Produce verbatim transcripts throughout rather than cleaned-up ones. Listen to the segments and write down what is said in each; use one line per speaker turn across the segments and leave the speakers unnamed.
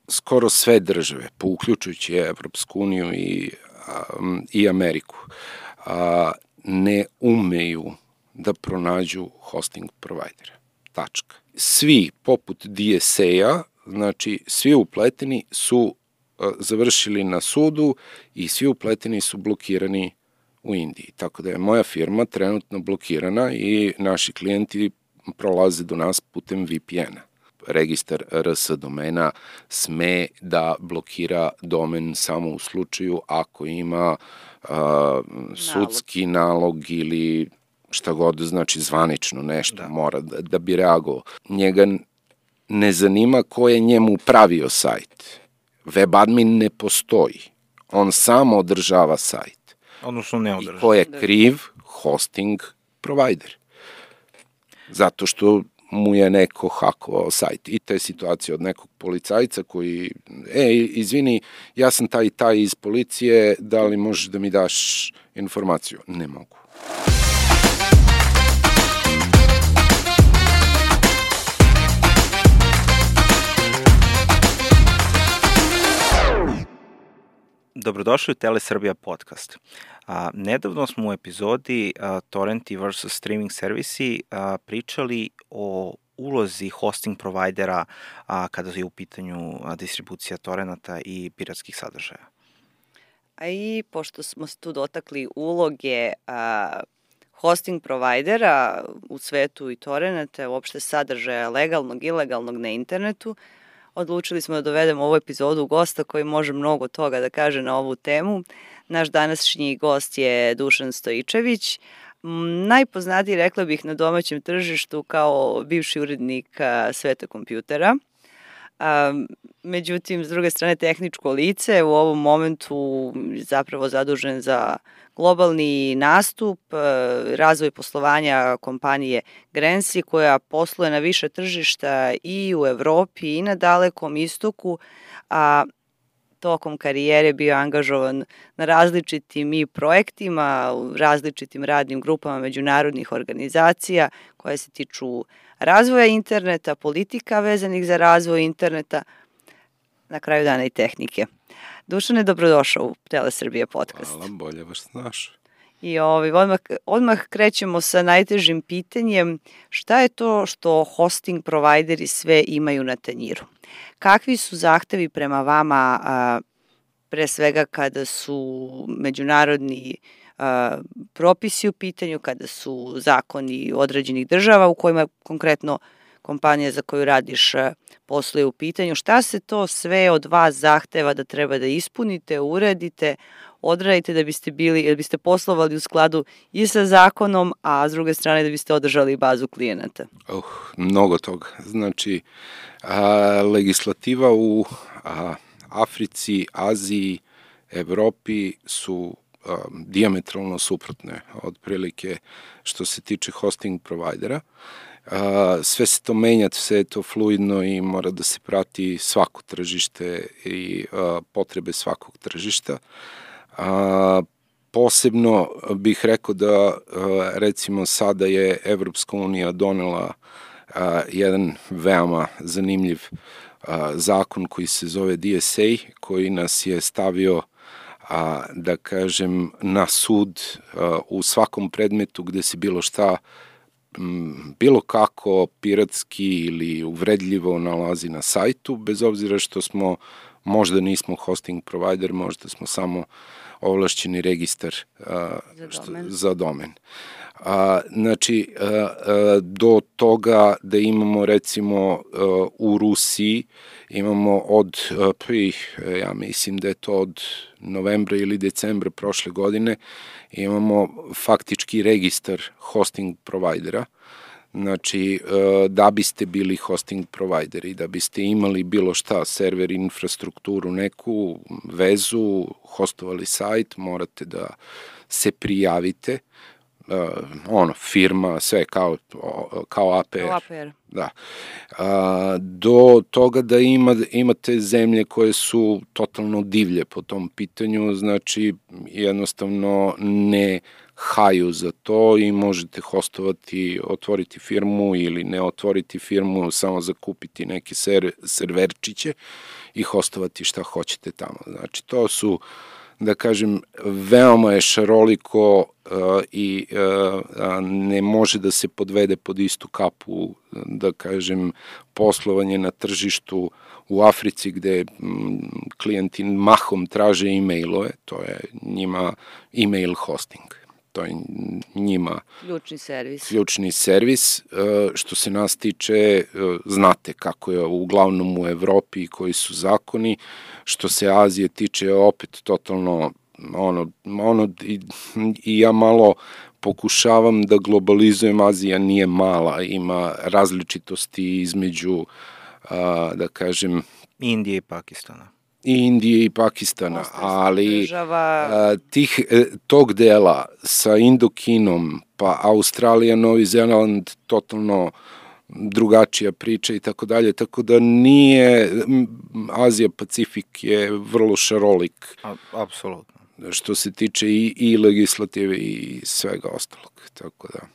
skoro sve države, po uključujući Evropsku uniju i, i Ameriku, a, ne umeju da pronađu hosting provajdera. Tačka. Svi, poput D S A-a, znači svi upleteni su a, završili na sudu i svi upleteni su blokirani u Indiji. Tako da je moja firma trenutno blokirana i naši klijenti prolaze do nas putem V P N-a. Registar R S domena sme da blokira domen samo u slučaju ako ima a, sudski nalog ili šta god, znači zvanično nešto da. mora da, da bi reagovao. Njega ne zanima ko je njemu pravio sajt. Web admin ne postoji. On samo održava sajt.
Odnosno ne održava.
I ko je kriv? Hosting provider. Zato što mu je neko hakovao sajt. I te situacije od nekog policajca koji, e, izvini, ja sam taj i taj iz policije, da li možeš da mi daš informaciju? Ne mogu.
Dobrodošli u Telesrbija podcast. A, nedavno smo u epizodi a, Torrenti versus streaming servisi a, pričali o ulozi hosting provajdera a, kada je u pitanju a, distribucija torrenata i piratskih sadržaja.
A i pošto smo se tu dotakli uloge a, hosting provajdera u svetu i torrenata, uopšte sadržaja legalnog i ilegalnog na internetu, odlučili smo da dovedemo ovu epizodu gosta koji može mnogo toga da kaže na ovu temu. Naš današnji gost je Dušan Stojičević, najpoznatiji, rekla bih, na domaćem tržištu kao bivši urednik Sveta kompjutera. Međutim, s druge strane, tehničko lice u ovom momentu zapravo zadužen za globalni nastup, razvoj poslovanja kompanije Grensi, koja posluje na više tržišta i u Evropi i na Dalekom istoku, a tokom karijere bio angažovan na različitim i projektima, u različitim radnim grupama međunarodnih organizacija koje se tiču razvoja interneta, politika vezanih za razvoj interneta, na kraju dana i tehnike. Dušane, dobrodošao u Telesrbija podcast.
Hvala, bolje vas znaš.
I ovaj, odmah, odmah krećemo sa najtežim pitanjem, šta je to što hosting provajderi sve imaju na tanjiru? Kakvi su zahtevi prema vama, a, pre svega kada su međunarodni a, propisi u pitanju, kada su zakoni određenih država u kojima konkretno kompanija za koju radiš posluje u pitanju, šta se to sve od vas zahteva da treba da ispunite, uredite, odradite da biste bili, da biste poslovali u skladu i sa zakonom, a s druge strane da biste održali bazu klijenata?
Uh, mnogo toga. Znači, a, legislativa u a, Africi, Aziji, Evropi su a, dijametralno suprotne, otprilike što se tiče hosting provajdera. Uh, sve se to menja, sve je to fluidno i mora da se prati svako tržište i uh, potrebe svakog tržišta. Uh, posebno bih rekao da uh, recimo sada je Evropska unija donela uh, jedan veoma zanimljiv uh, zakon koji se zove D S A, koji nas je stavio a, da kažem na sud a, u svakom predmetu gde se bilo šta bilo kako piratski ili uvredljivo nalazi na sajtu, bez obzira što smo, možda nismo hosting provider, možda smo samo ovlašćeni registar a,
za
što,
domen.
Za domen. A, znači, a, a, do toga da imamo recimo a, u Rusiji, imamo od, a, prvih, ja mislim da je to od novembra ili decembra prošle godine, imamo faktički registar hosting provajdera. Znači, da biste bili hosting provajderi, da biste imali bilo šta, server, infrastrukturu, neku vezu, hostovali sajt, morate da se prijavite, uh, ono, firma, sve kao, kao A P R.
A P R.
Da. Uh, do toga da ima, imate zemlje koje su totalno divlje po tom pitanju, znači jednostavno ne haju za to i možete hostovati, otvoriti firmu ili ne otvoriti firmu, samo zakupiti neke ser, serverčiće i hostovati šta hoćete tamo. Znači, to su, da kažem, veoma je šaroliko uh, i uh, ne može da se podvede pod istu kapu, da kažem, poslovanje na tržištu u Africi gde m, klijenti mahom traže e-mailove, to je njima e-mail hosting. To je njima
ključni servis.
Ključni servis. Što se nas tiče, znate kako je uglavnom u Evropi i koji su zakoni. Što se Azije tiče, opet totalno ono, ono i, i ja malo pokušavam da globalizujem. Azija nije mala, ima različitosti između, da kažem,
Indije i Pakistana.
I Indije i Pakistana, ali
država...
a, tih, tog dela sa Indokinom, pa Australija, Novi Zeland, totalno drugačija priča i tako dalje, tako da nije, Azija Pacifik je vrlo šarolik.
Apsolutno.
Što se tiče i, i legislative i svega ostalog, tako da.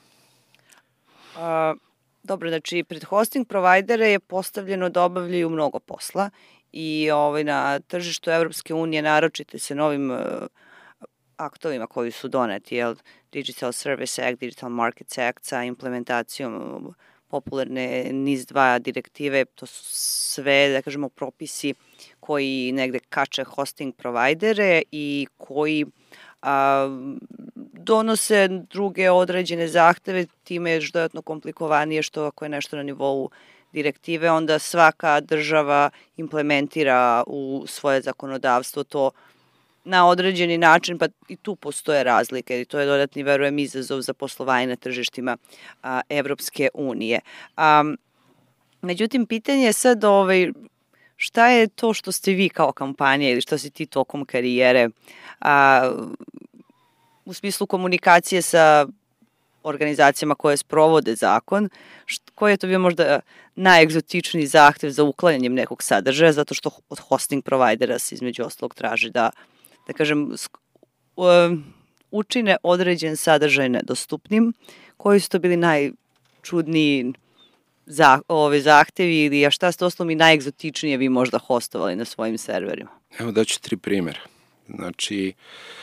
A, dobro, znači, pred hosting provajdere je postavljeno da obavljaju mnogo posla i ovaj, na tržištu Evropske unije naročite se novim uh, aktovima koji su doneti, jel, Digital Service Act, Digital Markets Act sa implementacijom popularne N I S dva direktive, to su sve, da kažemo, propisi koji negde kače hosting provajdere i koji a, donose druge određene zahteve, time je još dodatno komplikovanije što ako je nešto na nivou direktive, onda svaka država implementira u svoje zakonodavstvo to na određeni način, pa i tu postoje razlike i to je dodatni, verujem, izazov za poslovanje na tržištima a, Evropske unije. A, međutim, pitanje je sad ovaj, šta je to što ste vi kao kampanja ili što si ti tokom karijere a, u smislu komunikacije sa organizacijama koje sprovode zakon, koji je to bio možda najegzotičniji zahtev za uklanjanjem nekog sadržaja, zato što od hosting provajdera se između ostalog traži da, da kažem, učine određen sadržaj nedostupnim. Koji su to bili najčudniji za, ove zahtevi ili a šta ste osnovno i najegzotičnije vi možda hostovali na svojim serverima?
Evo daću tri primjera. Znači,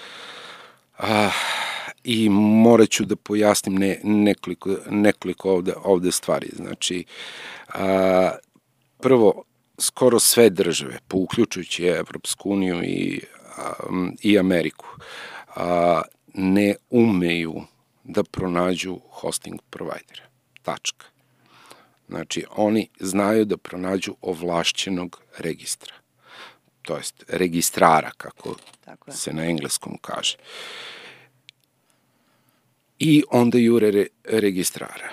a, i morat ću da pojasnim ne, nekoliko, nekoliko ovde, ovde stvari. Znači, a, prvo, skoro sve države, po uključujući Evropsku uniju i, a, i Ameriku, a, ne umeju da pronađu hosting provajdera. Tačka. Znači, oni znaju da pronađu ovlašćenog registra. To jest registrara, kako se na engleskom kaže. I onda jure re, registrara.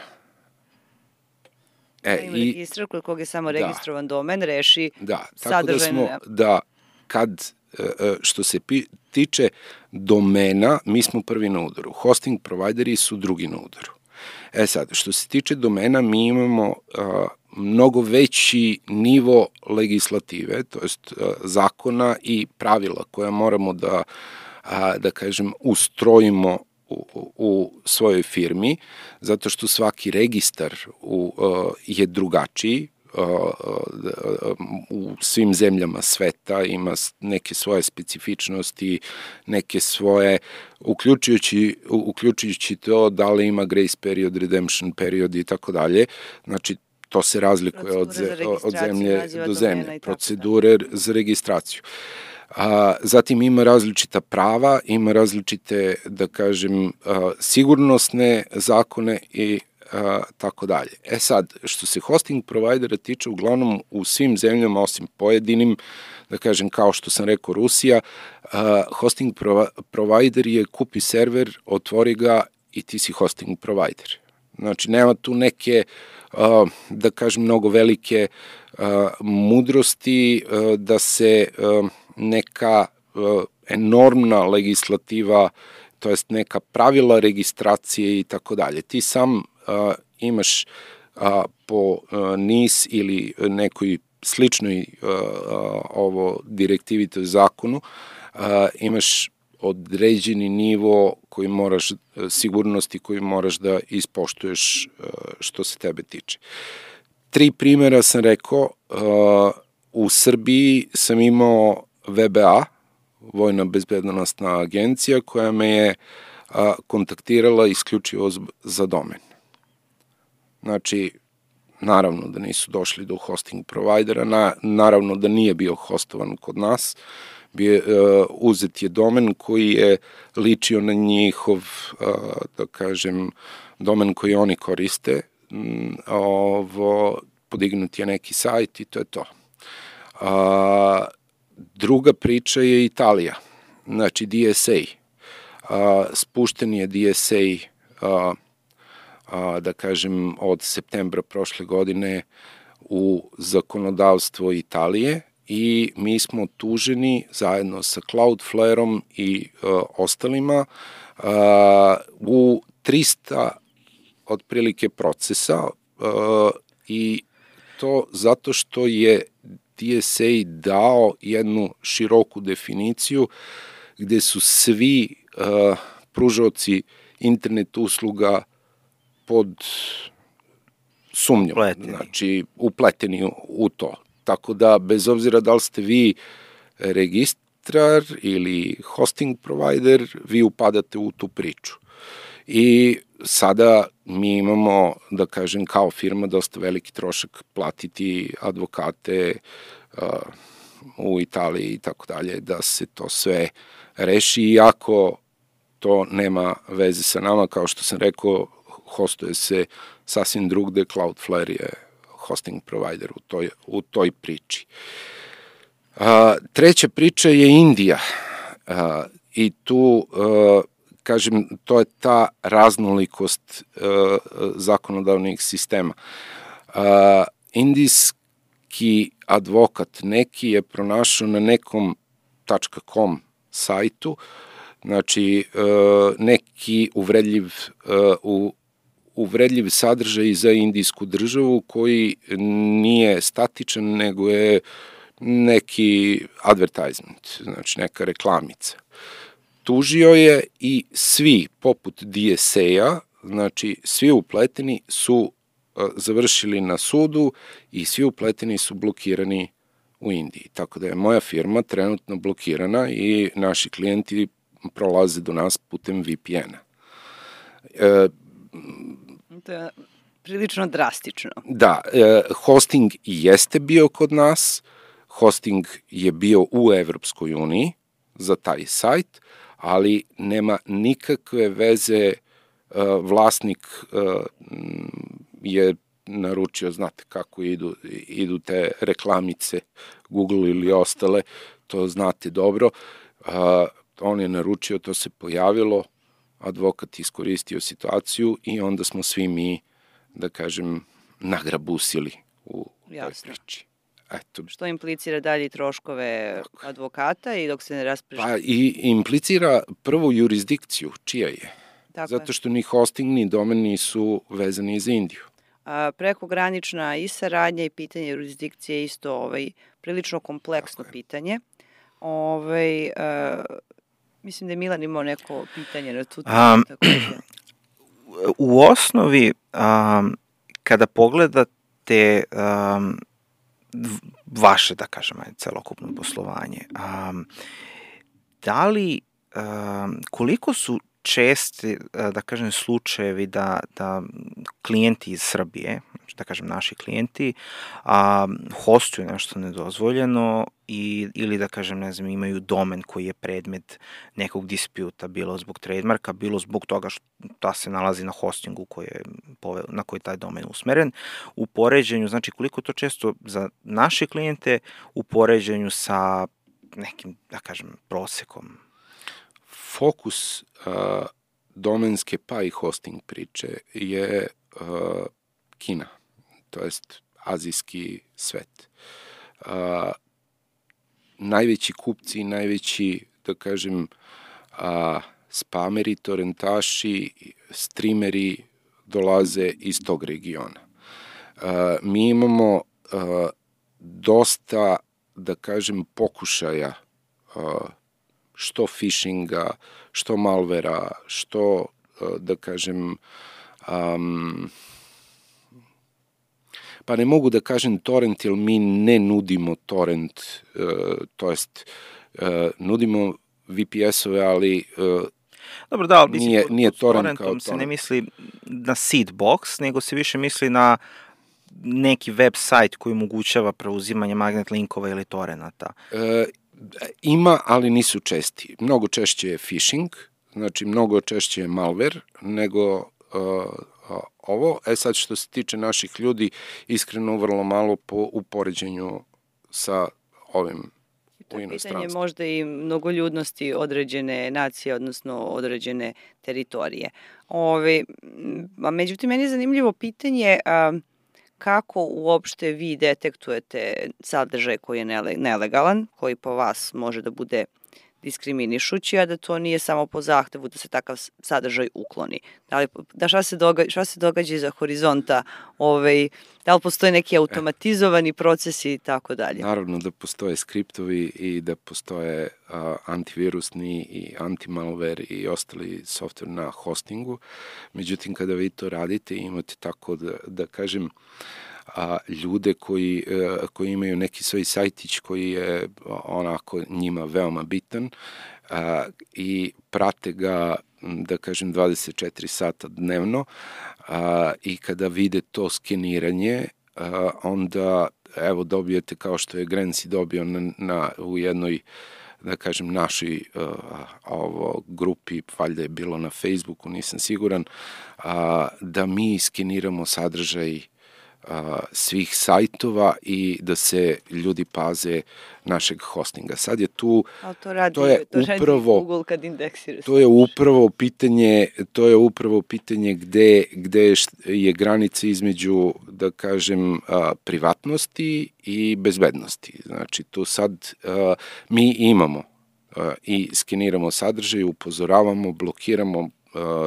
E, ima i, registrar kod koga je samo da, registrovan domen, reši da, sadržaj.
Tako da smo, da kad, što se pi, tiče domena, mi smo prvi na udaru. Hosting provajderi su drugi na udaru. E sad, što se tiče domena, mi imamo a, mnogo veći nivo legislative, to jest a, zakona i pravila koja moramo da, a, da kažem, ustrojimo u, u, u svojoj firmi, zato što svaki registar u, a, je drugačiji, u svim zemljama sveta, ima neke svoje specifičnosti, neke svoje, uključujući, uključujući to da li ima grace period, redemption period i tako dalje. Znači, to se razlikuje od, od zemlje do zemlje. Procedure za registraciju. A, zatim ima različita prava, ima različite, da kažem, a, sigurnosne zakone i a, tako dalje. E sad, što se hosting provajdera tiče, uglavnom u svim zemljama, osim pojedinim, da kažem, kao što sam rekao, Rusija, a, hosting prova, provajder je kupi server, otvori ga i ti si hosting provajder. Znači, nema tu neke, a, da kažem, mnogo velike a, mudrosti a, da se a, neka a, enormna legislativa, to jest neka pravila registracije i tako dalje. Ti sam a, imaš a, po a, N I S ili nekoj sličnoj a, a, ovo direktivi, to je zakonu, a, imaš određeni nivo koji moraš, sigurnosti koji moraš da ispoštuješ a, što se tebe tiče. Tri primjera sam rekao, a, u Srbiji sam imao V B A, Vojna bezbednostna agencija, koja me je a, kontaktirala isključivo za domen. Znači, naravno da nisu došli do hosting provajdera, na, naravno da nije bio hostovan kod nas, bio, uh, uzet je domen koji je ličio na njihov, uh, da kažem, domen koji oni koriste, um, ovo, podignut je neki sajt i to je to. Uh, druga priča je Italija, znači D S A. Uh, spušten je D S A uh, a, da kažem, od septembra prošle godine u zakonodavstvo Italije i mi smo tuženi zajedno sa Cloudflareom i a, ostalima a, u trista otprilike procesa a, i to zato što je D S A dao jednu široku definiciju gde su svi a, pružaoci internet usluga pod sumnjom, upleteni. Znači upleteni u, u to. Tako da, bez obzira da li ste vi registrar ili hosting provider, vi upadate u tu priču. I sada mi imamo, da kažem, kao firma dosta veliki trošak platiti advokate uh, u Italiji i tako dalje, da se to sve reši, iako to nema veze sa nama, kao što sam rekao, hostuje se sasvim drugde, Cloudflare je hosting provider u toj, u toj priči. A, treća priča je Indija a, i tu, a, kažem, to je ta raznolikost a, zakonodavnih sistema. A, indijski advokat neki je pronašao na nekom .com sajtu, znači neki uvredljiv u uvredljiv sadržaj za indijsku državu koji nije statičan, nego je neki advertisement, znači neka reklamica. Tužio je i svi, poput D S A-a, znači svi upleteni su završili na sudu i svi upleteni su blokirani u Indiji. Tako da je moja firma trenutno blokirana i naši klijenti prolaze do nas putem V P N-a. E,
To je prilično drastično.
Da, e, hosting jeste bio kod nas, hosting je bio u Evropskoj uniji za taj sajt, ali nema nikakve veze, e, vlasnik e, je naručio, znate kako idu, idu te reklamice, Google ili ostale, to znate dobro, e, on je naručio, to se pojavilo, advokat iskoristio situaciju i onda smo svi mi, da kažem, nagrabusili u toj priči. Eto.
Što implicira dalje troškove Tako. advokata i dok se ne raspreže?
Pa i implicira prvu jurisdikciju, čija je. Tako Zato što ni hosting ni domen nisu vezani za Indiju.
A, prekogranična i saradnja i pitanje jurisdikcije je isto ovaj, prilično kompleksno pitanje. Ovaj, a, mislim da je Milan imao neko pitanje na tu temu. Um,
u osnovi, um, kada pogledate um, vaše, da kažem, celokupno poslovanje, um, da li, um, koliko su česti, da kažem, slučajevi da, da klijenti iz Srbije, da kažem naši klijenti, a, hostuju nešto nedozvoljeno i, ili da kažem, ne znam, imaju domen koji je predmet nekog disputa, bilo zbog trademarka, bilo zbog toga što ta se nalazi na hostingu koji je, na koji je taj domen usmeren, u poređenju, znači koliko to često za naše klijente u poređenju sa nekim, da kažem, prosekom.
Fokus uh, domenske pa i hosting priče je uh, Kina, to jest azijski svet. Uh, najveći kupci, najveći, da kažem, uh, spameri, torrentaši, streameri dolaze iz tog regiona. Uh, mi imamo uh, dosta, da kažem, pokušaja uh, što phishinga, što malvera, što, da kažem, um, pa ne mogu da kažem torrent, jer mi ne nudimo torrent, to jest nudimo V P S-ove, ali
Dobro, da, ali mislim,
nije,
pod,
nije
pod
torrent
torrentom
kao
se
torrent.
ne misli na seed box, nego se više misli na neki web sajt koji omogućava preuzimanje magnet linkova ili torrenata.
E, ima, ali nisu česti. Mnogo češće je phishing, znači mnogo češće je malware nego uh, uh, ovo. E sad, što se tiče naših ljudi, iskreno vrlo malo po upoređenju sa ovim u inostranstvu.
Pitanje možda i mnogoljudnosti određene nacije, odnosno određene teritorije. Ove, a međutim, meni je zanimljivo pitanje a, kako uopšte vi detektujete sadržaj koji je nelegalan, koji po vas može da bude diskriminišući, a da to nije samo po zahtevu da se takav sadržaj ukloni. Da, li, da šta, se događa, šta se događa iza horizonta, ovaj, da li postoje neki automatizovani procesi i tako dalje?
Naravno da postoje skriptovi i da postoje a, antivirusni i anti-malware i ostali software na hostingu. Međutim, kada vi to radite, imate tako da, da kažem, a, ljude koji, a, koji imaju neki svoj sajtić koji je onako njima veoma bitan a, i prate ga, da kažem, dvadeset četiri sata dnevno a, i kada vide to skeniranje, a, onda evo dobijete, kao što je Grenci dobio na, na, u jednoj, da kažem, našoj uh, ovo, grupi, valjda je bilo na Facebooku, nisam siguran, uh, da mi skeniramo sadržaj uh, svih sajtova i da se ljudi paze našeg hostinga. Sad je tu,
ali to radi,
to je
to
upravo,
radi Google kad indeksira.
To je upravo pitanje, to je upravo pitanje gde, gde je granica između, da kažem, uh, privatnosti i bezbednosti. Znači, tu sad uh, mi imamo uh, i skeniramo sadržaj, upozoravamo, blokiramo uh,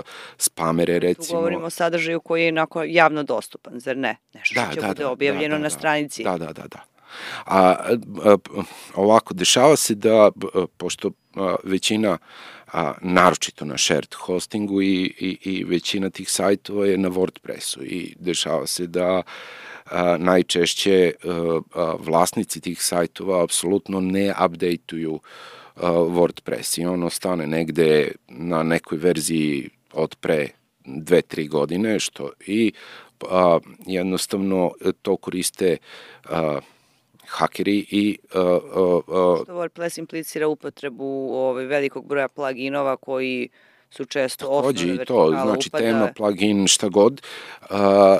spamere, recimo.
Tu govorimo o sadržaju koji je onako javno dostupan, zar ne? Nešto
da,
što će
da,
bude
da,
objavljeno
da, da,
na stranici.
Da, da, da, da. A, a ovako, dešava se da, pošto a, većina, a, naročito na shared hostingu i, i, i većina tih sajtova je na WordPressu i dešava se da a, najčešće a, a, vlasnici tih sajtova apsolutno ne updateuju a, WordPress i on ostane negde na nekoj verziji od pre dve, tri godine, što i a, jednostavno to koriste a, hakeri i uh, uh, uh,
što WordPress implicira upotrebu ovaj, velikog broja pluginova koji su često osnovne vertikala upada.
Znači tema, plugin, šta god, uh,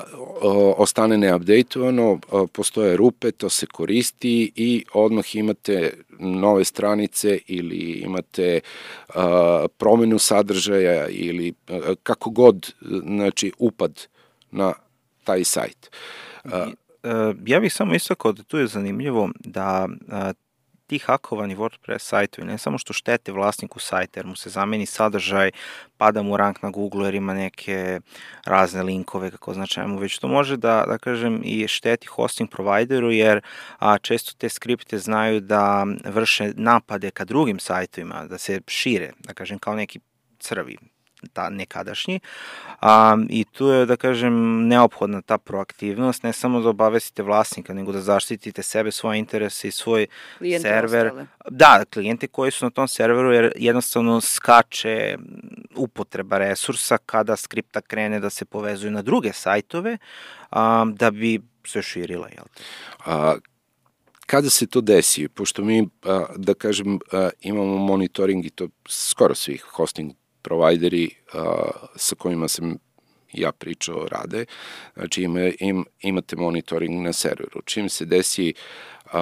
uh, ostane neupdateovano, uh, postoje rupe, to se koristi i odmah imate nove stranice ili imate uh, promenu sadržaja ili uh, kako god, znači upad na taj sajt. Uh,
Ja bih samo istakao da tu je zanimljivo da a, ti hakovani WordPress sajtovi ne samo što štete vlasniku sajta jer mu se zameni sadržaj, pada mu rank na Google jer ima neke razne linkove kako značajemo, već to može da, da kažem, i šteti hosting provideru jer a, često te skripte znaju da vrše napade ka drugim sajtovima, da se šire, da kažem, kao neki crvi ta nekadašnji um, i tu je, da kažem, neophodna ta proaktivnost, ne samo da obavestite vlasnika, nego da zaštitite sebe, svoje interese i svoj
klijente
server.
Ostale.
Da, klijente koji su na tom serveru, jer jednostavno skače upotreba resursa kada skripta krene da se povezuje na druge sajtove um, da bi se širila, jel te?
A, kada se to desi, pošto mi, a, da kažem, a, imamo monitoring i to skoro svih hosting provajderi uh, sa kojima sam ja pričao rade, znači ima, im, imate monitoring na serveru. Čim se desi uh,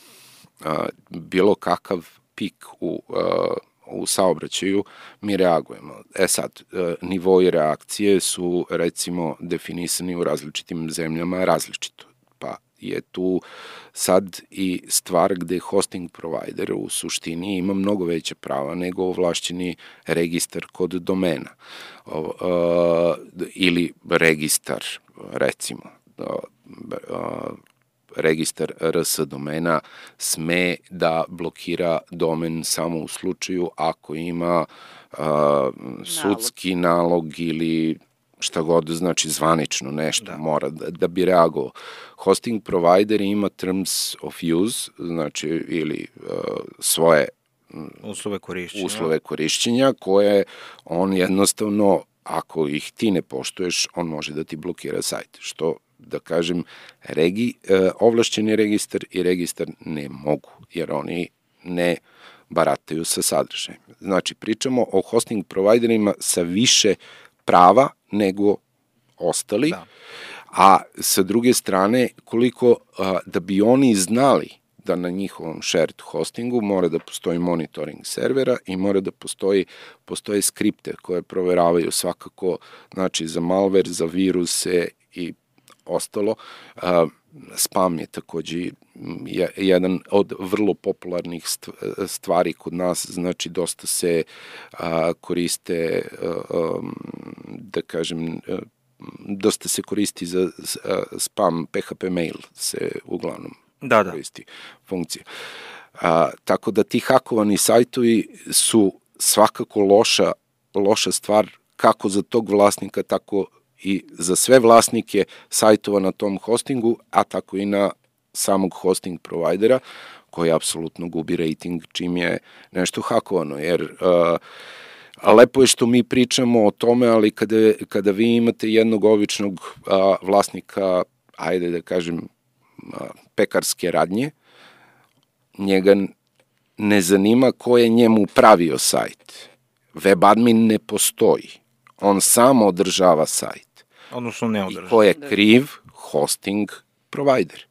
uh, bilo kakav pik u, uh, u saobraćaju, mi reagujemo. E sad, uh, nivoi reakcije su recimo definisani u različitim zemljama različito. Pa je tu sad i stvar gde hosting provider u suštini ima mnogo veće prava nego ovlašćeni registar kod domena o, uh, ili registar, recimo, uh, uh, registar R S domena sme da blokira domen samo u slučaju ako ima uh, sudski nalog ili šta god znači zvanično nešto
da.
mora da, da bi reagovao. Hosting provider ima terms of use, znači ili uh, svoje
uslove korišćenja.
uslove korišćenja koje on jednostavno, ako ih ti ne poštuješ, on može da ti blokira sajt, što da kažem, regi, uh, ovlašćeni registar i registar ne mogu, jer oni ne barataju sa sadržajem. Znači, pričamo o hosting providerima sa više prava nego ostali, da. A sa druge strane, koliko a, da bi oni znali da na njihovom shared hostingu mora da postoji monitoring servera i mora da postoji, postoje skripte koje proveravaju svakako, znači za malware, za viruse i ostalo. A, spam je takođe jedan od vrlo popularnih stvari kod nas, znači dosta se a, koriste, a, da kažem, a, dosta se koristi za a, spam, P H P mail se uglavnom
da, da.
koristi funkcija. A, tako da ti hakovani sajtovi su svakako loša, loša stvar kako za tog vlasnika, tako i za sve vlasnike sajtova na tom hostingu, a tako i na samog hosting provajdera, koji apsolutno gubi rating čim je nešto hakovano, jer uh, lepo je što mi pričamo o tome, ali kada, kada vi imate jednog običnog uh, vlasnika, ajde da kažem, uh, pekarske radnje, njega ne zanima ko je njemu pravio sajt. Web admin ne postoji. On samo održava sajt.
Odnosno ne održava.
I ko je kriv? Hosting provider.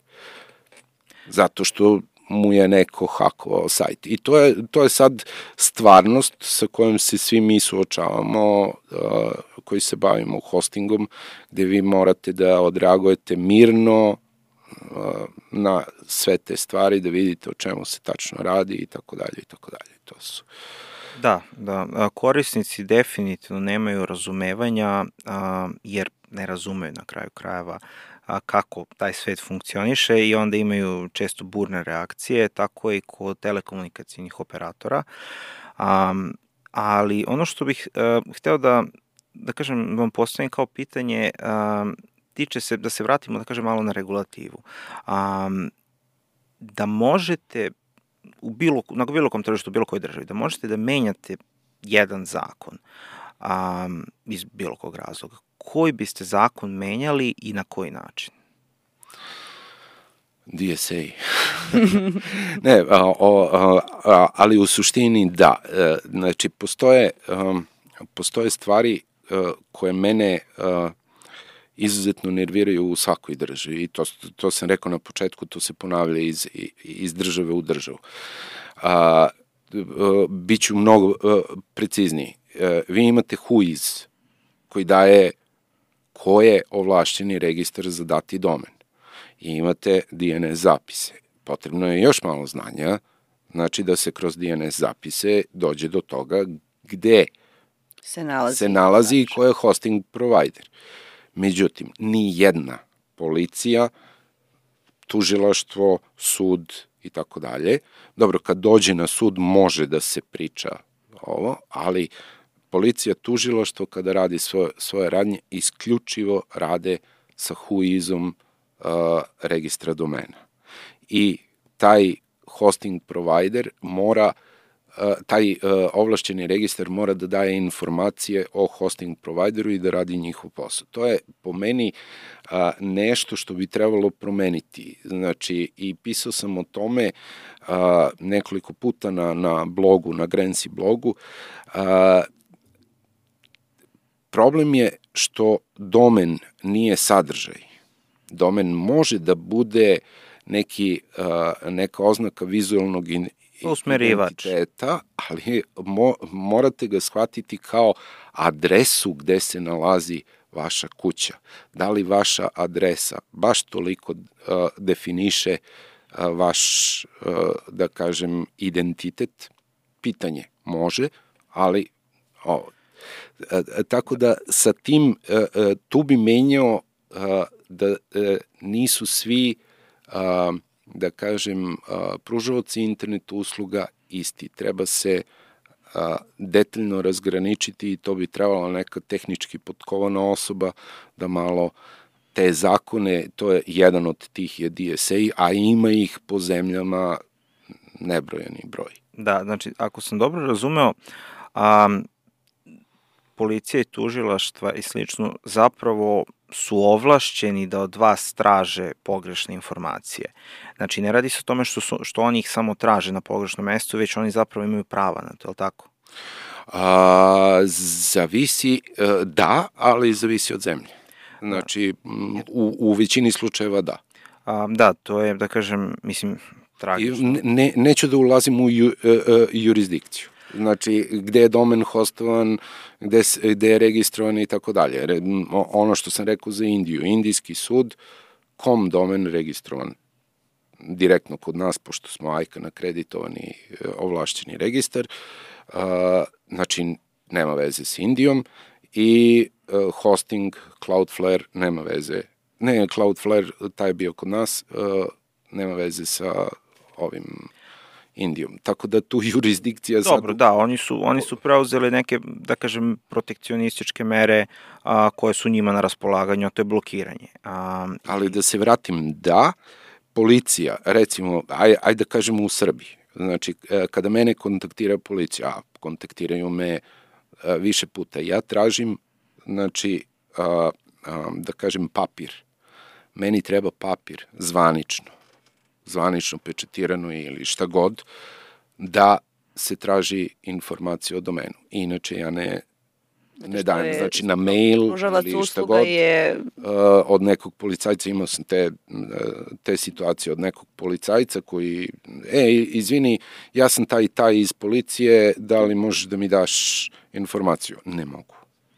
Zato što mu je neko hakovao sajt. I to je, to je sad stvarnost sa kojom se svi mi suočavamo, uh, koji se bavimo hostingom, gde vi morate da odreagujete mirno uh, na sve te stvari, da vidite o čemu se tačno radi i tako dalje i tako dalje. To su...
Da, da, korisnici definitivno nemaju razumevanja, a, jer ne razumeju na kraju krajeva a, kako taj svet funkcioniše i onda imaju često burne reakcije, tako i kod telekomunikacijnih operatora. A, ali ono što bih a, hteo da, da kažem, vam postavim kao pitanje, a, tiče se, da se vratimo, da kažem, malo na regulativu. A, da možete u bilo, na bilo kom tržištu, u bilo kojoj državi, da možete da menjate jedan zakon um, iz bilo kog razloga. Koji biste zakon menjali i na koji način?
D S A. ne, a, o, a, ali u suštini da. E, znači, postoje, um, postoje stvari uh, koje mene uh, izuzetno nerviraju u svakoj državi i to, to sam rekao na početku, to se ponavlja iz, iz države u državu. A, biću mnogo a, precizniji. A, vi imate who is koji daje ko je ovlašćeni registar za dati domen. I imate D N S zapise. Potrebno je još malo znanja, znači da se kroz D N S zapise dođe do toga gde
se nalazi,
se nalazi i ko je hosting provider. Međutim, ni jedna policija, tužilaštvo, sud i tako dalje. Dobro, kad dođe na sud može da se priča ovo, ali policija, tužilaštvo kada radi svoje, svoje radnje, isključivo rade sa who is-om uh, registra domena. I taj hosting provider mora taj uh, ovlašćeni registar mora da daje informacije o hosting provideru i da radi njihov posao. To je po meni uh, nešto što bi trebalo promeniti. Znači, i pisao sam o tome uh, nekoliko puta na, na blogu, na Grensi blogu. Uh, problem je što domen nije sadržaj. Domen može da bude neki, uh, neka oznaka vizualnog in,
usmerivač,
ali mo, morate ga shvatiti kao adresu gde se nalazi vaša kuća. Da li vaša adresa baš toliko uh, definiše uh, vaš, uh, da kažem, identitet? Pitanje može, ali ovo. Uh, tako da sa tim uh, uh, tu bi menjao uh, da uh, nisu svi uh, da kažem, pružaoci internet usluga isti. Treba se a, detaljno razgraničiti i to bi trebala neka tehnički potkovana osoba da malo te zakone, to je jedan od tih je D S A, a ima ih po zemljama nebrojani broj.
Da, znači, ako sam dobro razumeo, um, policija i tužilaštva i slično zapravo su ovlašćeni da od vas traže pogrešne informacije. Znači, ne radi se o tome što, su, što oni ih samo traže na pogrešnom mestu, već oni zapravo imaju prava na to, je li tako?
A, zavisi, da, ali zavisi od zemlje. Znači, u, u većini slučajeva da.
A, da, to je, da kažem, mislim, tragično.
Ne, neću da ulazim u ju, uh, uh, jurisdikciju. Znači, gde je domen hostovan, gde, gde je registrovan i tako dalje. Ono što sam rekao za Indiju, indijski sud, kom domen registrovan direktno kod nas, pošto smo I C A N akreditovani ovlašćeni registar, uh, znači, nema veze s Indijom i uh, hosting Cloudflare nema veze. Ne, Cloudflare, taj je bio kod nas, uh, nema veze sa ovim Indijom. Tako da tu jurisdikcija...
Dobro,
sad...
da, oni su, oni su preuzeli neke, da kažem, protekcionističke mere a, koje su njima na raspolaganju, a to je blokiranje. A,
Ali da se vratim, da, policija, recimo, aj, aj da kažemo u Srbiji, znači, kada mene kontaktira policija, a kontaktiraju me a, više puta, ja tražim, znači, a, a, da kažem, papir. Meni treba papir, zvanično. zvanično pečatirano ili šta god, da se traži informacija o domenu. Inače, ja ne, ne dajem, je, znači na mail ili šta god,
je...
uh, od nekog policajca, imao sam te, te situacije od nekog policajca koji, e, izvini, ja sam taj i taj iz policije, da li možeš da mi daš informaciju? Ne mogu.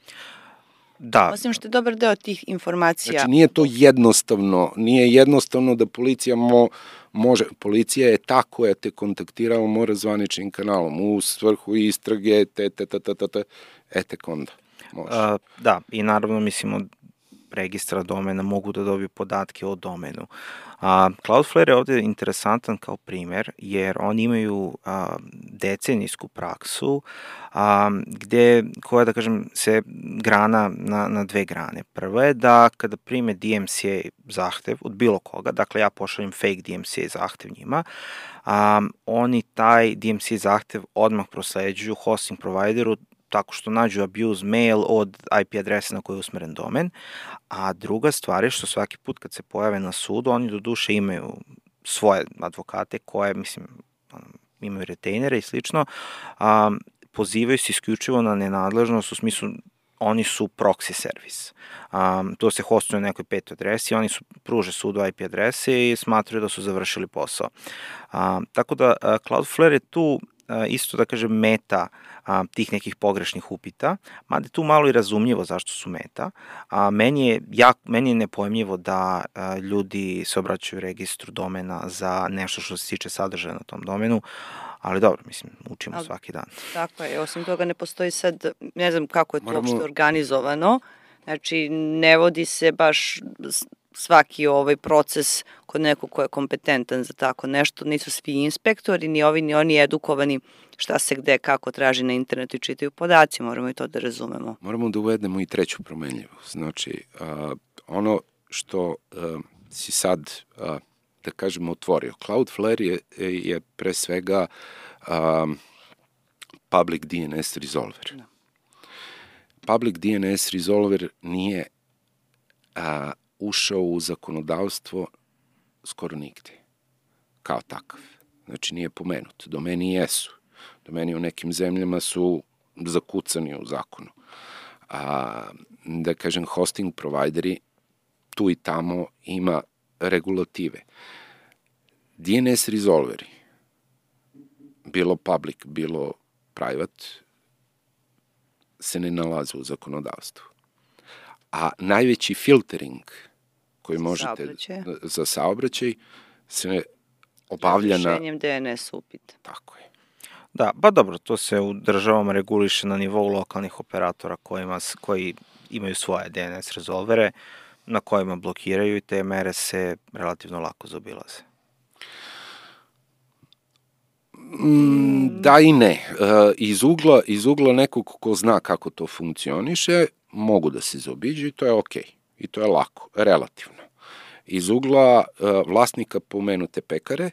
Da.
Osim što je dobar deo tih informacija.
Znači, nije to jednostavno, nije jednostavno da policija mo, može, policija je ta koja te kontaktirala, mora zvaničnim kanalom, u svrhu istrage, te, te, te, te, te, te, e, tek onda može.
A, da, i naravno, mislim, od registra domena mogu da dobiju podatke o domenu. A, Cloudflare je ovde interesantan kao primer, jer oni imaju a, decenijsku praksu, a, gde, koja, da kažem, se grana na, na dve grane. Prva je da kada prime D M C A zahtev od bilo koga, dakle ja pošaljem fake D M C A zahtev njima, a, oni taj D M C A zahtev odmah prosleđuju hosting provideru tako što nađu abuse mail od I P adrese na koji je usmeren domen, a druga stvar je što svaki put kad se pojave na sudu, oni do duše imaju svoje advokate koje, mislim, imaju retainere i slično, a, pozivaju se isključivo na nenadležnost u smislu oni su proxy servis. Um, to se hostuje na nekoj petoj adresi, oni su pruže sudu I P adrese i smatraju da su završili posao. Um, tako da uh, Cloudflare je tu uh, isto, da kažem, meta a, tih nekih pogrešnih upita, mada je tu malo i razumljivo zašto su meta. A, meni, je jak, meni je nepojmljivo da a, ljudi se obraćaju registru domena za nešto što se tiče sadržaja na tom domenu, ali dobro, mislim, učimo ali, svaki dan.
Tako je, osim toga ne postoji sad, ne znam kako je to Moramo... uopšte organizovano, znači ne vodi se baš svaki ovaj proces kod nekog ko je kompetentan za tako nešto, nisu svi inspektori, ni ovi, ni oni edukovani šta se gde, kako traži na internetu i čitaju podaci, moramo i to da razumemo.
Moramo da uvedemo i treću promenljivost, znači uh, ono što uh, si sad, uh, da kažemo, otvorio. Cloudflare je, je pre svega um, public D N S resolver. Da. Public D N S resolver nije uh, ušao u zakonodavstvo skoro nigde, kao takav. Znači, nije pomenut. Domeni jesu. Domeni u nekim zemljama su zakucani u zakonu. A, da kažem, hosting provideri tu i tamo ima regulative. D N S resolveri, bilo public, bilo private, se ne nalaze u zakonodavstvu. A najveći filtering koji možete
saobraćaj.
za saobraćaj se obavlja na...
Rešenjem D N S upita.
Tako je.
Da, pa dobro, to se u državama reguliše na nivou lokalnih operatora kojima, koji imaju svoje D N S rezolvere na kojima blokiraju i te mere se relativno lako zaobilaze.
Mm, da i ne. Iz ugla, iz ugla nekog ko zna kako to funkcioniše, mogu da se zaobiđu i to je okej. I to je lako, relativno. Iz ugla vlasnika pomenute pekare,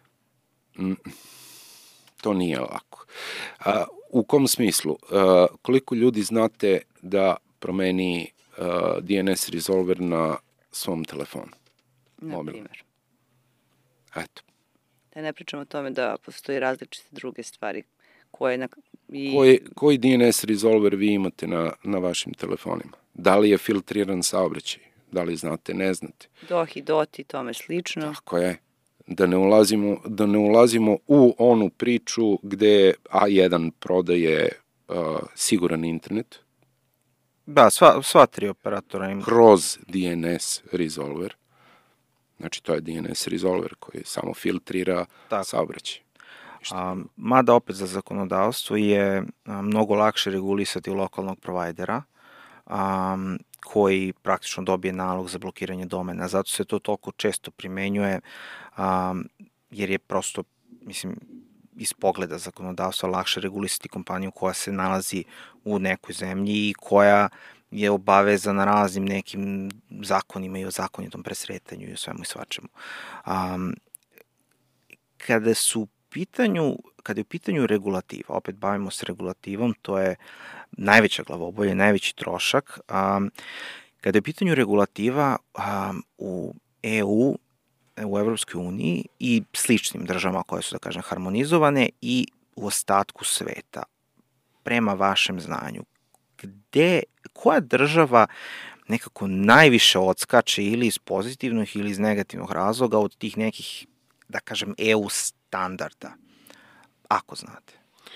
to nije lako. U kom smislu? Koliko ljudi znate da promeni D N S resolver na svom telefonu?
Na primjer.
Eto.
Da ne pričamo o tome da postoji različite druge stvari koje... Na, i...
koji, koji D N S resolver vi imate na, na vašim telefonima? Da li je filtriran saobraćaj? Da li znate, ne znate?
Dohi, doti, tome slično.
Tako je. Da ne ulazimo, da ne ulazimo u onu priču gde A jedan prodaje uh, siguran internet.
Da, sva, sva tri operatora ima.
Kroz D N S resolver. Znači, to je D N S resolver koji samo filtrira saobraćaj.
A, mada opet za zakonodavstvo je a, mnogo lakše regulisati lokalnog provajdera a, koji praktično dobije nalog za blokiranje domena. Zato se to toliko često primenjuje a, jer je prosto, mislim, iz pogleda zakonodavstva lakše regulisati kompaniju koja se nalazi u nekoj zemlji i koja je obavezana raznim nekim zakonima i o zakonitom presretanju i o svemu i svačemu. Um, kada su pitanju, kada je u pitanju regulativa, opet bavimo se regulativom, to je najveća glavobolja, najveći trošak. Um, kada je u pitanju regulativa um, u E U, u Evropskoj uniji i sličnim državama koje su, da kažem, harmonizovane i u ostatku sveta, prema vašem znanju, gde, koja država nekako najviše odskače ili iz pozitivnog ili iz negativnog razloga od tih nekih, da kažem, E U standarda, ako znate?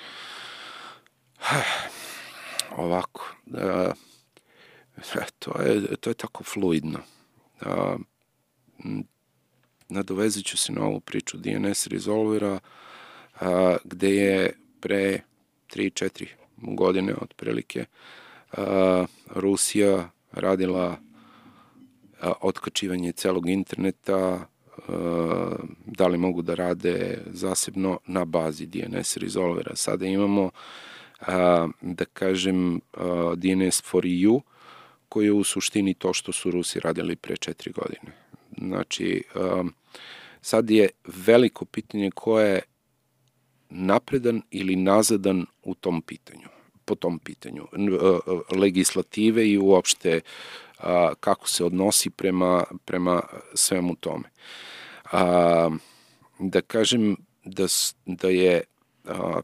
Ovako, uh, to, je, to je tako fluidno. Uh, nadovezit ću se na ovu priču D N S resolvera, uh, gde je pre tri četiri godine otprilike uh, Rusija radila uh, otkačivanje celog interneta, uh, da li mogu da rade zasebno na bazi D N S resolvera. Sada imamo, uh, da kažem, uh, D N S for E U, koji je u suštini to što su Rusi radili pre četiri godine. Znači, um, sad je veliko pitanje ko je napredan ili nazadan u tom pitanju, po tom pitanju, legislative i uopšte a, kako se odnosi prema, prema svemu tome. A, da kažem da, da je a,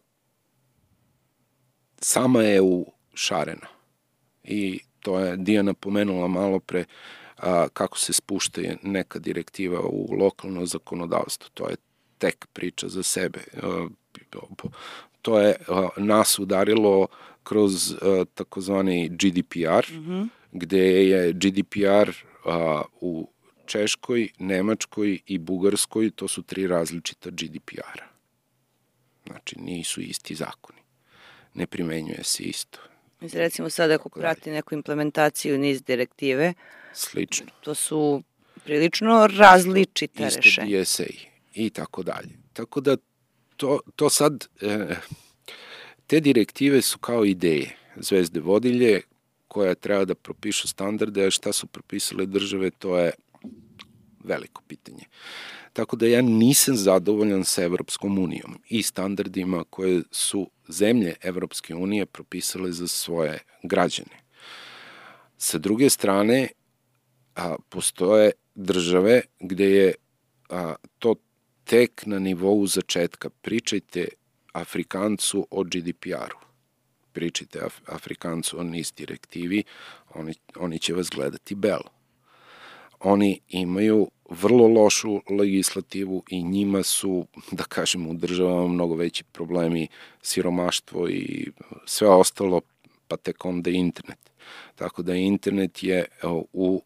sama E U šarena i to je Dijana pomenula malo pre, a, kako se spušta neka direktiva u lokalno zakonodavstvo. To je tek priča za sebe. A, to je a, nas udarilo kroz a, takozvani G D P R, mm-hmm. gde je G D P R a, u Češkoj, Nemačkoj i Bugarskoj, to su tri različita G D P R-a. Znači, nisu isti zakoni. Ne primenjuje se isto.
Mislim, recimo sad ako prati neku implementaciju niz direktive,
slično.
To su prilično različite rešenja.
Isto D S A i tako dalje. Tako da to, to sad, e, te direktive su kao ideje, zvezde vodilje, koja treba da propišu standarde, a šta su propisale države, to je veliko pitanje. Tako da ja nisam zadovoljan sa Evropskom unijom i standardima koje su zemlje Evropske unije propisale za svoje građane. Sa druge strane, a, postoje države gde je a, to tek na nivou začetka. Pričajte Afrikancu o G D P R-u. Pričajte Af Afrikancu o N I S direktivi, oni, oni će vas gledati belo. Oni imaju vrlo lošu legislativu i njima su, da kažem, u državama mnogo veći problemi, siromaštvo i sve ostalo, pa tek onda internet. Tako da internet je u,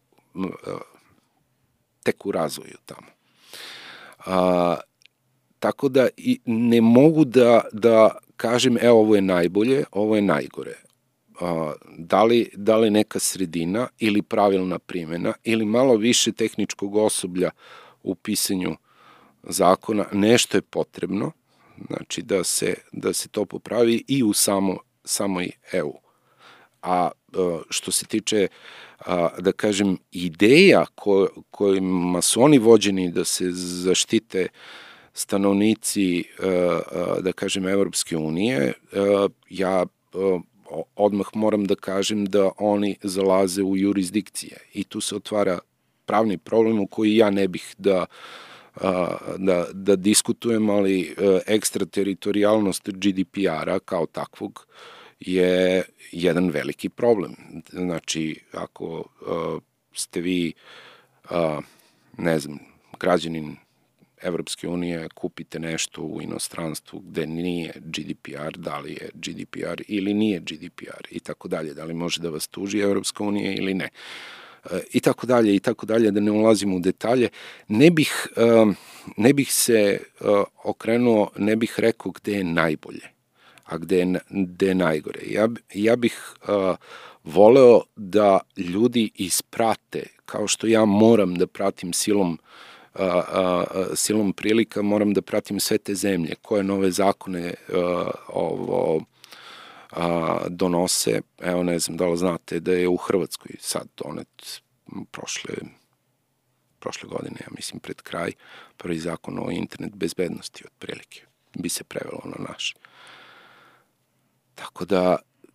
tek u razvoju tamo. A, tako da i ne mogu da, da kažem, evo, ovo je najbolje, ovo je najgore. A, da li, da li neka sredina ili pravilna primjena ili malo više tehničkog osoblja u pisanju zakona, nešto je potrebno znači da se, da se to popravi i u samo, samoj E U. A što se tiče, da kažem, ideja ko, kojima su oni vođeni da se zaštite stanovnici, da kažem, Evropske unije, ja odmah moram da kažem da oni zalaze u jurisdikcije i tu se otvara pravni problem u koji ja ne bih da, da, da diskutujem, ali ekstrateritorijalnost G D P R-a kao takvog je jedan veliki problem. Znači, ako uh, ste vi, uh, ne znam, građanin Evropske unije, kupite nešto u inostranstvu gde nije G D P R, da li je G D P R ili nije G D P R i tako dalje, da li može da vas tuži Evropska unija ili ne. Uh, I tako dalje, i tako dalje, da ne ulazim u detalje. Ne bih, uh, ne bih se uh, okrenuo, ne bih rekao gde je najbolje, a gde je, gde je najgore. Ja, ja bih uh, voleo da ljudi isprate, kao što ja moram da pratim silom, uh, uh, silom prilika, moram da pratim sve te zemlje, koje nove zakone uh, ovo uh, donose. Evo, ne znam da li znate da je u Hrvatskoj sad donet prošle, prošle godine, ja mislim pred kraj, prvi zakon o internet bezbednosti, otprilike, bi se prevelo na naš. Tako da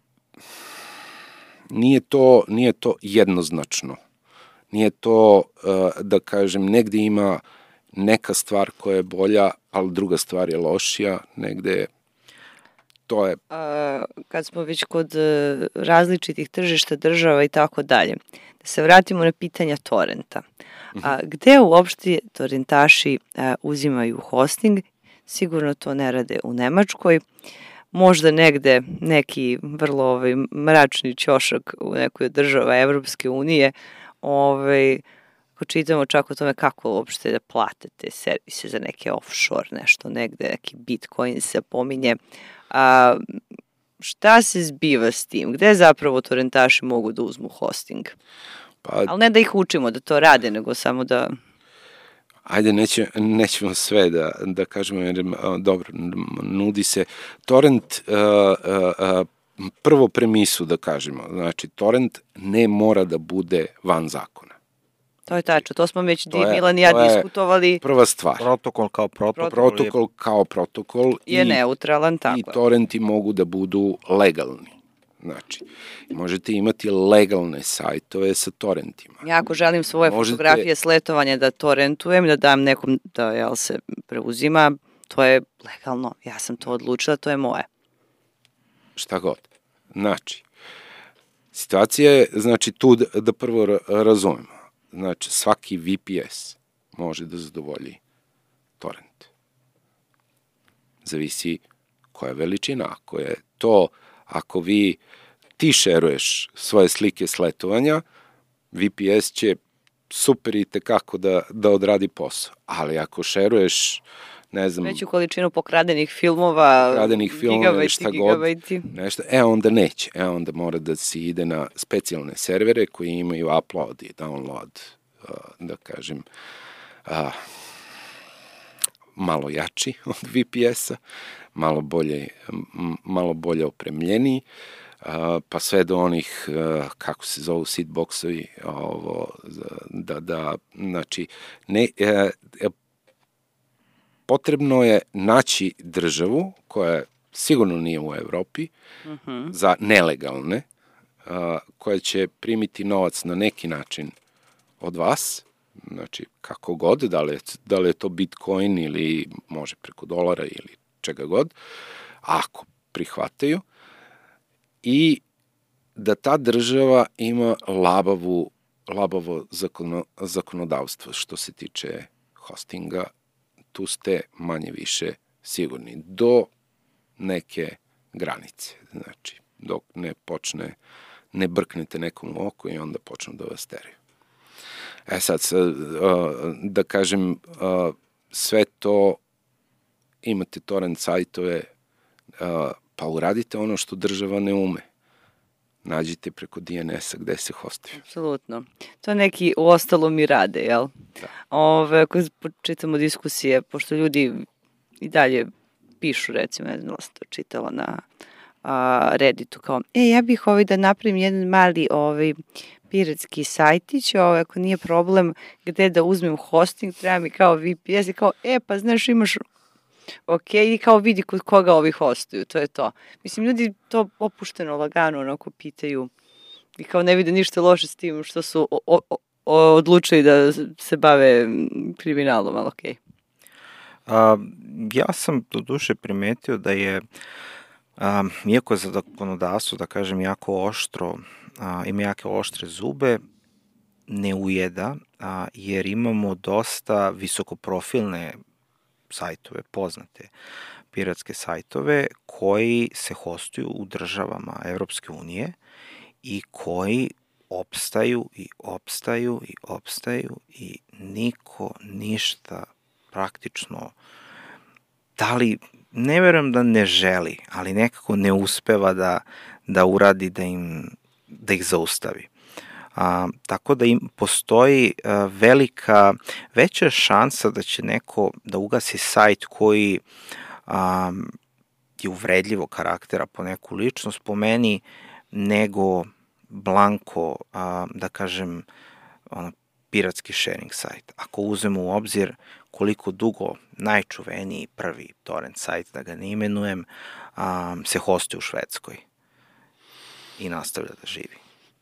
nije to, nije to jednoznačno. Nije to, da kažem, negde ima neka stvar koja je bolja, ali druga stvar je lošija, negde to je...
A, kad smo već kod različitih tržišta država i tako dalje, da se vratimo na pitanja torrenta. A, gde uopšte torrentaši a, uzimaju hosting? Sigurno to ne rade u Nemačkoj. Možda negde neki vrlo ovaj, mračni ćošak u nekoj država Evropske unije, ovaj, ako čitamo čak o tome kako uopšte da plate te servise za neke offshore, nešto negde, neki Bitcoin se pominje. A, šta se zbiva s tim? Gde zapravo torrentaši mogu da uzmu hosting? Pa, ali ne da ih učimo da to rade, nego samo da...
Ajde, neće, nećemo sve da, da kažemo, jer dobro, nudi se. Torrent, uh, uh, prvo premisu da kažemo, znači torrent ne mora da bude van zakona.
To je tačno, to smo već Di Milan i ja diskutovali.
Prva stvar.
Protokol kao protokol.
Protokol je, kao protokol.
Je
i,
neutralan, tako.
I torrenti mogu da budu legalni. Znači, možete imati legalne sajtove sa torrentima.
Ja ako želim svoje možete... fotografije sletovanja da torrentujem, da dam nekom da jel, se preuzima, to je legalno. Ja sam to odlučila, to je moje.
Šta god. Znači, situacija je, znači, tu da, da prvo razumemo. Znači, svaki V P S može da zadovolji torrent. Zavisi koja je veličina. Ako je to, ako vi ti šeruješ svoje slike sletovanja, V P S će super i tekako da, da odradi posao. Ali ako šeruješ, ne znam...
veću količinu pokradenih filmova,
pokradenih filmova,
gigabajti,
šta
gigabajti.
God, nešto, e onda neće. E onda mora da se ide na specijalne servere koji imaju upload i download, uh, da kažem, uh, malo jači od V P S-a, malo bolje, malo bolje opremljeniji, uh, pa sve do onih, uh, kako se zovu, seedboxovi, ovo, da, da, znači, ne, uh, potrebno je naći državu koja sigurno nije u Evropi, uh-huh. za nelegalne, uh, koja će primiti novac na neki način od vas, znači kako god, da li je, da li je to Bitcoin ili može preko dolara ili čega god, ako prihvataju, i da ta država ima labavu, labavo zakono, zakonodavstvo što se tiče hostinga, tu ste manje više sigurni, do neke granice, znači dok ne počne, ne brknete nekom u oko i onda počnu da vas teraju. E sad, da kažem, sve to, imate torrent sajtove, pa uradite ono što država ne ume. Nađite preko D N S-a gde se hostuju.
Apsolutno. To neki u ostalom i rade, jel? Da. Ove, ako počitamo diskusije, pošto ljudi i dalje pišu, recimo, ne znam da sam to čitala na a, Redditu, kao, e, ja bih ovaj da napravim jedan mali ovaj, piratski sajtić, ovaj, ako nije problem gde da uzmem hosting, treba mi kao V P S i kao, e, pa znaš, imaš ok, i kao vidi kod koga ovi hostuju, to je to. Mislim, ljudi to opušteno, lagano, onako pitaju i kao ne vide ništa loše s tim što su o, o, o, odlučili da se bave kriminalom, ali okej.
A, ja sam do duše primetio da je, a, iako je zakonodavstvo, da kažem, jako oštro, a, ima jake oštre zube, ne ujeda, a, jer imamo dosta visokoprofilne sajtove, poznate piratske sajtove, koji se hostuju u državama Evropske unije i koji opstaju i opstaju i opstaju i niko ništa praktično, da li, ne verujem da ne želi, ali nekako ne uspeva da, da uradi da, im, da ih zaustavi. A, tako da im postoji a, velika, veća šansa da će neko da ugasi sajt koji a, je uvredljivog karaktera po neku ličnost, po meni, nego blanko, a, da kažem, ono, piratski sharing sajt. Ako uzmemo u obzir koliko dugo najčuveniji prvi torrent sajt, da ga ne imenujem, a, se hostuje u Švedskoj i nastavlja da živi.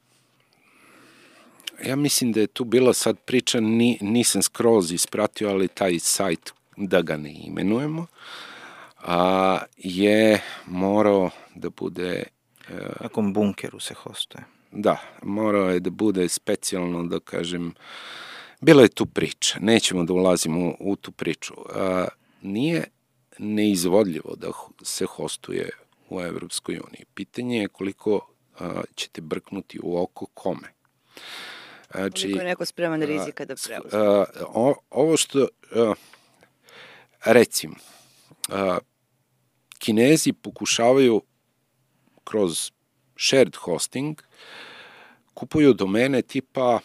Ja mislim da je tu bila sad priča, ni, nisam skroz ispratio, ali taj sajt, da ga ne imenujemo, a, je morao da bude...
U nekom bunkeru se hostuje.
Da, morao je da bude specijalno, da kažem, bila je tu priča, nećemo da ulazimo u, u tu priču. A, nije neizvodljivo da se hostuje u Evropskoj uniji. Pitanje je koliko a, ćete brknuti u oko kome.
Znači, koliko je neko spreman rizika da preuzme.
A, o, ovo što, a, recimo, a, Kinezi pokušavaju kroz shared hosting, kupuju domene tipa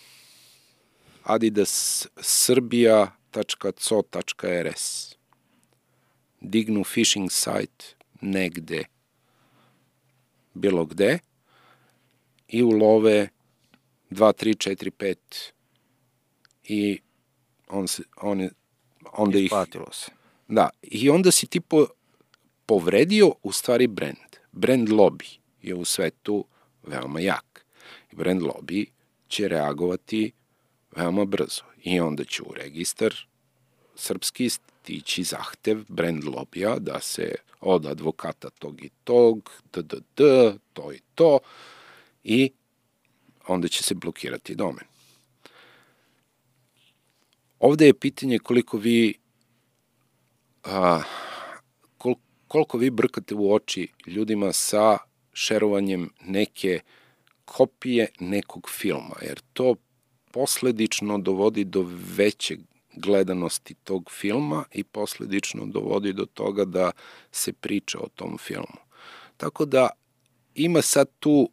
adidas srbija tačka co tačka er es. Dignu phishing sajt negde, bilo gde, i ulove dva, tri, četiri, pet i on se, on, onda ih...
Isplatilo se.
Da, i onda si ti po, povredio u stvari brand. Brand lobby je u svetu veoma jak. I brand lobby će reagovati veoma brzo. I onda će u registar srpski stići zahtev brand lobija da se od advokata tog i tog, d, d, d, to i to, i onda će se blokirati domen. Ovde je pitanje koliko vi a, kol, koliko vi brkate u oči ljudima sa šerovanjem neke kopije nekog filma, jer to posledično dovodi do veće gledanosti tog filma i posledično dovodi do toga da se priča o tom filmu. Tako da ima sad tu,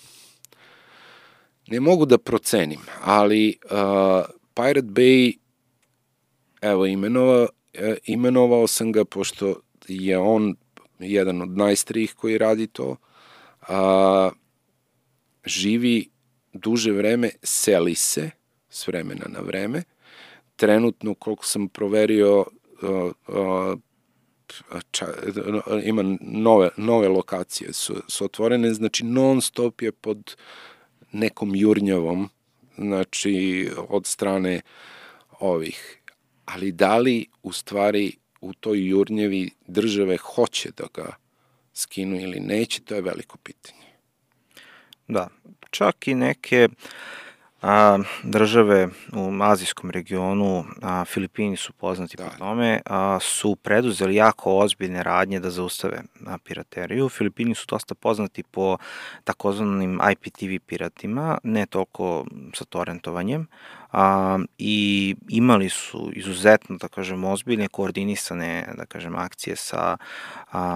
ne mogu da procenim, ali uh, Pirate Bay, evo, imenovao, imenovao sam ga pošto je on jedan od najstarijih koji radi to, a, živi duže vreme, seli se s vremena na vreme. Trenutno, koliko sam proverio, a, a, ča, ima nove, nove lokacije su, su otvorene, znači non stop je pod nekom jurnjavom, znači od strane ovih. Ali da li u stvari u toj jurnjevi države hoće da ga skinu ili neće, to je veliko pitanje.
Da, čak i neke a, države u azijskom regionu, a, Filipini su poznati da. po tome, a, su preduzeli jako ozbiljne radnje da zaustave a, pirateriju. Filipini su dosta poznati po takozvanim I P T V piratima, ne toliko sa torrentovanjem, a, i imali su izuzetno, da kažem, ozbiljne koordinisane, da kažem, akcije sa a,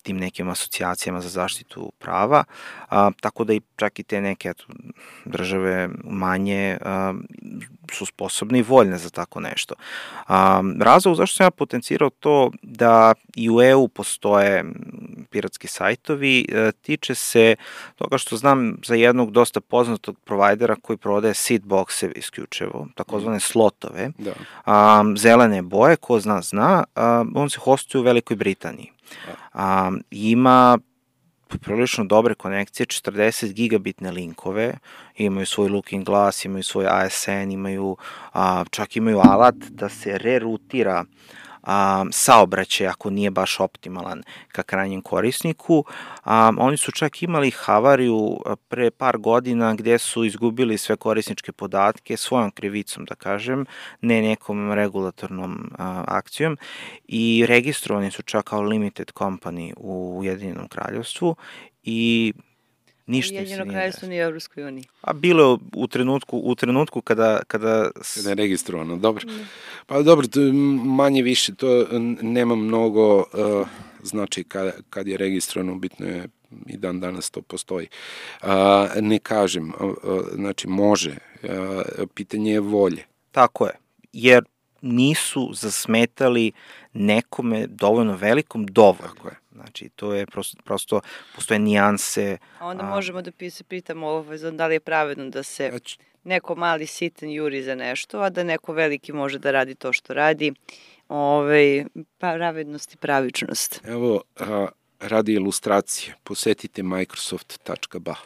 tim nekim asocijacijama za zaštitu prava, a, tako da i čak i te neke eto, države manje a, su sposobne i voljne za tako nešto. A, razlog zašto sam ja potencirao to da i u E U postoje piratski sajtovi, a, tiče se toga što znam za jednog dosta poznatog provajdera koji prodaje seed boxeve isključivo, takozvane slotove,
Da.
a, zelene boje, ko zna zna, a, on se hostuje u Velikoj Britaniji. A, ima prilično dobre konekcije, četrdeset gigabitne linkove, imaju svoj looking glass, imaju svoj A S N, imaju, a, čak imaju alat da se rerutira a, saobraćaj ako nije baš optimalan ka krajnjem korisniku. A, oni su čak imali havariju pre par godina gde su izgubili sve korisničke podatke svojom krivicom, da kažem, ne nekom regulatornom a, akcijom i registrovani su čak kao limited company u Ujedinjenom kraljevstvu i ništa im se
Ujedinjeno
nije
kraljevstvo nije u Evropskoj uniji.
A bilo je u trenutku, u trenutku kada... Kada,
kada je registrovano, dobro. Pa dobro, to manje više, to nema mnogo uh, znači kad, kad je registrovano, bitno je i dan danas to postoji. Uh, ne kažem, uh, znači može, uh, pitanje je volje.
Tako je, jer nisu zasmetali nekome dovoljno velikom dovoljno.
Tako je.
Znači, to je prosto, prosto postoje nijanse.
A onda a... možemo da se pitamo ovaj, da li je pravedno da se znači... neko mali sitan juri za nešto, a da neko veliki može da radi to što radi. Ovaj, pravednost i pravičnost.
Evo, a, radi ilustracije. Posetite microsoft tačka b a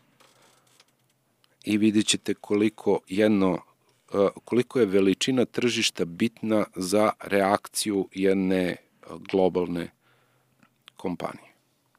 i vidjet ćete koliko jedno koliko je veličina tržišta bitna za reakciju jedne globalne kompanije.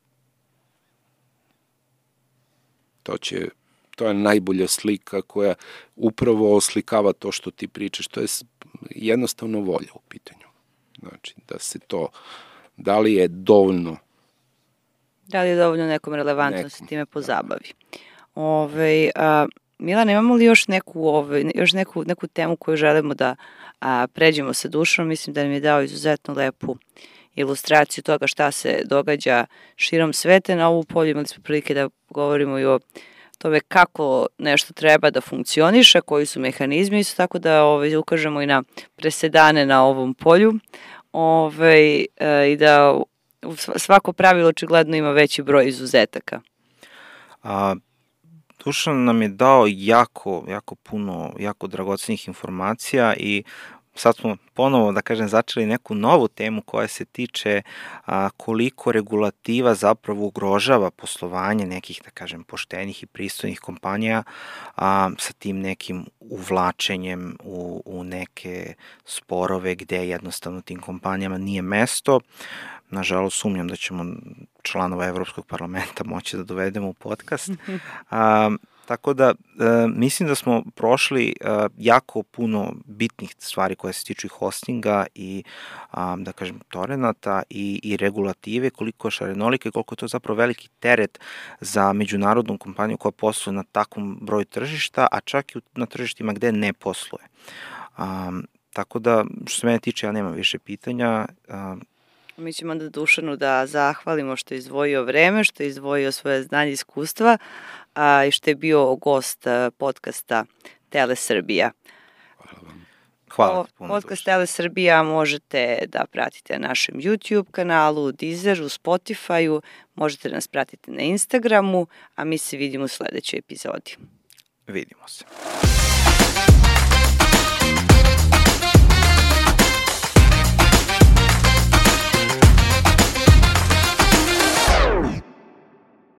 To će, to je najbolja slika koja upravo oslikava to što ti pričaš. To je jednostavno volja u pitanju. Znači, da se to, da li je dovoljno
Da li je dovoljno nekom relevantno da se time pozabavi. Ove, a, Milana, imamo li još neku, ove, još neku, neku temu koju želimo da a, pređemo sa Dušanom? Mislim da nam je dao izuzetno lepu ilustraciju toga šta se događa širom sveta. Na ovu polju imali smo prilike da govorimo i o tome kako nešto treba da funkcioniše, koji su mehanizmi, isto tako da ove, ukažemo i na presedane na ovom polju ove, e, i da svako pravilo očigledno ima veći broj izuzetaka.
A, Dušan nam je dao jako, jako puno, jako dragocenih informacija i sad smo ponovo, da kažem, začeli neku novu temu koja se tiče a, koliko regulativa zapravo ugrožava poslovanje nekih, da kažem, poštenih i pristojnih kompanija a, sa tim nekim uvlačenjem u, u neke sporove gde jednostavno tim kompanijama nije mesto. Nažalost, sumnjam da ćemo članova Evropskog parlamenta moći da dovedemo u podcast. A, tako da, a, mislim da smo prošli a, jako puno bitnih stvari koje se tiču hostinga i, a, da kažem, torenata i, i regulative, koliko je šarenolike, koliko je to zapravo veliki teret za međunarodnu kompaniju koja posluje na takvom broju tržišta, a čak i na tržištima gde ne posluje. A, tako da, što se mene tiče, ja nemam više pitanja. A,
Mi ćemo onda Dušanu da zahvalimo što je izdvojio vreme, što je izdvojio svoje znanje i iskustva a, i što je bio gost podcasta Tele Srbija.
Hvala vam.
Hvala ti puno.
Podcast Tele Srbija možete da pratite na našem YouTube kanalu, Deezeru, Spotifyu, možete nas pratiti na Instagramu, a mi se vidimo u sledećoj epizodi.
Vidimo se.